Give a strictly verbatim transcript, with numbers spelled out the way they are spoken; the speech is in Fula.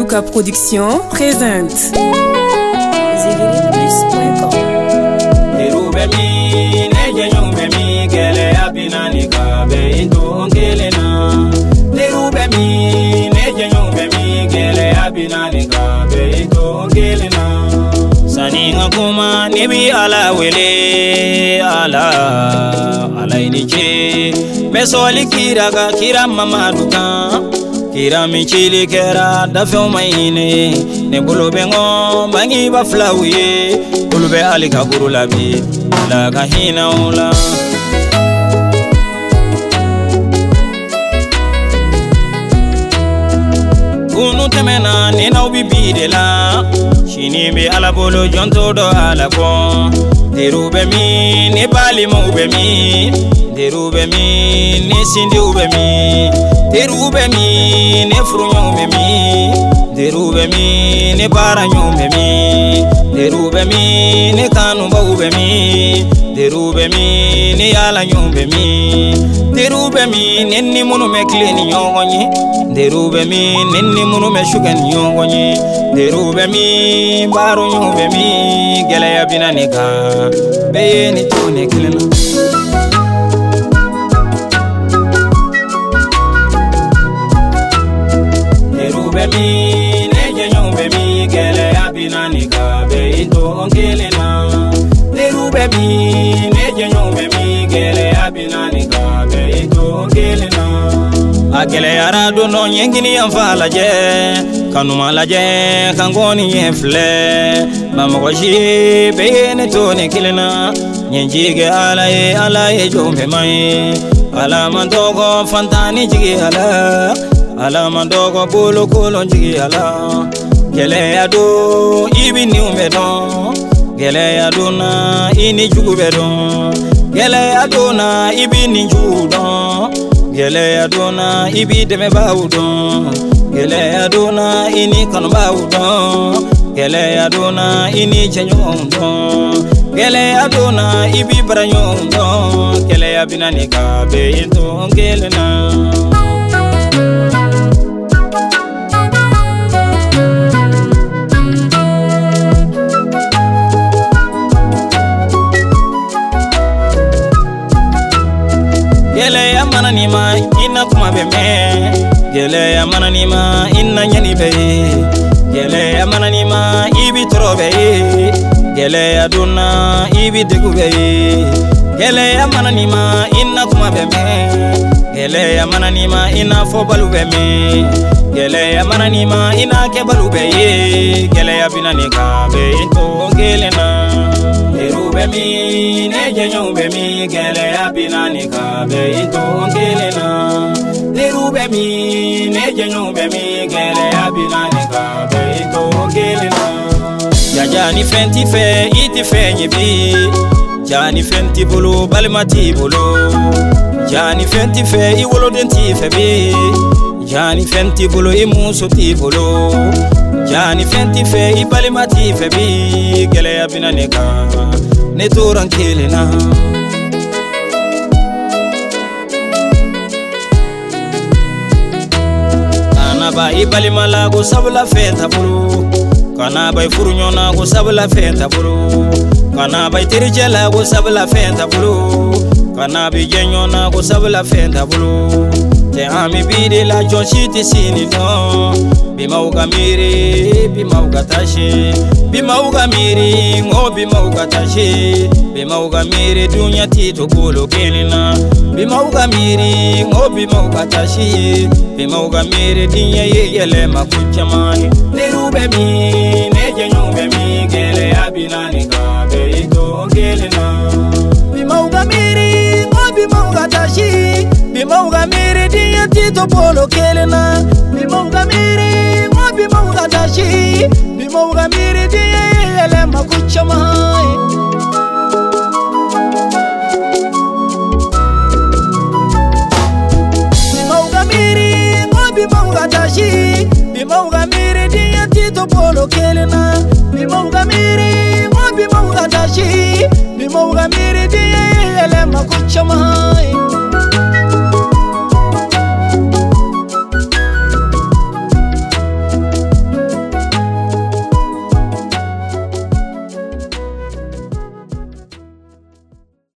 Luca Production présente zigiri plus point com. Derube mi neje nyumbe mi gele abinani kabe into ngelena. Derube mi neje nyumbe mi gele abinani kabe into ngelena. Sani ngakuma nibi ala wele ala ala iniche mesoli kiraga kira mama duka. Kira michili kera da filmaine ne bulu bengo bangi ba flawiye bulu be alika gurula bi la kahina ula unu temena ne na ubi bidela shini be ala bolo jonto do ala bon derube mi ne bali mo be mi derube mi ne sindi ube mi derube mi ne frunyo be mi derube mi ne baranyo be mi derube mi ne kanu ba ube mi derube mi ne yala nyombe mi derube mi nenni munu me kleni nyongonyi derube mi nenni munu me shugan nyongonyi derube mi baro nyombe mi gele ya binanika be ni tone klena. Derube mi neje nyombe mi gele ya binanika be into ngelena. Derube mi neje nyombe mi gele ya binanika be into ngelena. Agele yara do no nyengini yamfala je kanuma la je kangoni yefle mama washi be ne to ne kilena nyenjige ala e ala e jombe mai ala mandogo fantani jigi ala ala mandogo bolo kolo jigi ala gele ado ibi ni umedon gele adona ini jugu bedon gele adona ibi ni judon gele adona ibi deme baudon gele adona ini kan baudon gele adona ini chenyondon gele adona ibi branyondon gele abinani kabe into gelena. Gele ya mananima ina kuma beme gele ya mananima ina nyani be gele ya mananima ibi trobe gele ya duna ibi degube gele ya mananima ina kuma beme gele ya mananima ina fobalu beme gele ya mananima ina kebalu be gele ya binanika be into gelena. Derube mi neje nyombe mi gele ya binanika be into ngelena. Derube mi neje nyombe mi gele ya binanika be into ngelena. Jajani fenti fe iti fe nyebi jani fenti bulu balimati bulu jani fenti fe iwolo denti fe bi jani fenti bulu imuso ti bulu jani fenti fe ibalimati fe bi gele ya binanika ne toran kelena. Kana ba ibalimala go sabla fenta bulu kana ba furunyona go sabla fenta bulu kana ba tirjela go sabla fenta bulu kana bi jenyona go sabla fenta bulu te ami bide la jonshiti sini no bimauga miri bimauga tashi bimauga miri ngo bimauga tashi bimauga miri dunya tito kulo kelina bimauga miri ngo bimauga tashi bimauga miri dinya yele makuchamani. Derube mi neje nyumbe mi gele abinani kabe ito gelena. Bimauga miri ngo bimauga tashi bimauga miri dinya tito polo kelena bimauga miri ngo bimauga tashi bimauga miri dinya yele makuchamani. Bimauga miri ngo bimauga tashi bimauga miri dinya tito polo kelena bimauga miri ngo bimauga tashi bimauga miri dinya yele makuchamani.